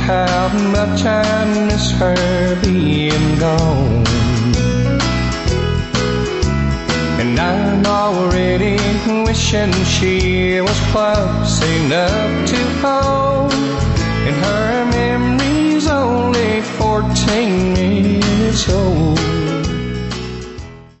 how much I miss her being gone. And I'm already wishing she was close enough to home.